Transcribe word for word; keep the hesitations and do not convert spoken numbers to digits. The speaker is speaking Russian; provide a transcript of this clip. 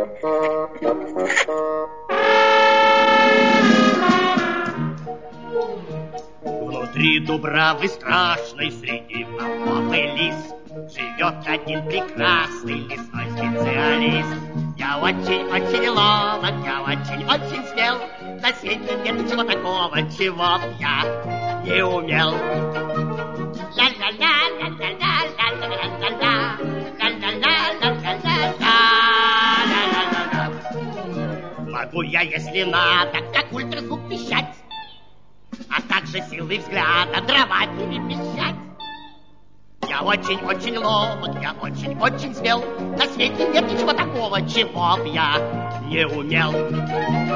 Внутри дубравы страшной, среди бобов и лис, живет один прекрасный лесной специалист. Я очень-очень ловок, я очень-очень смел, на свете нет ничего такого, чего б я не умел. Ля-ля-ля-ля-ля-ля-ля-ля-ля-ля-ля-ля-ля. Могу я, если надо, как ультразвук пищать, а также силой взгляда дрова перемещать. Я очень-очень ловок, я очень-очень смел, на свете нет ничего такого, чего б я не умел.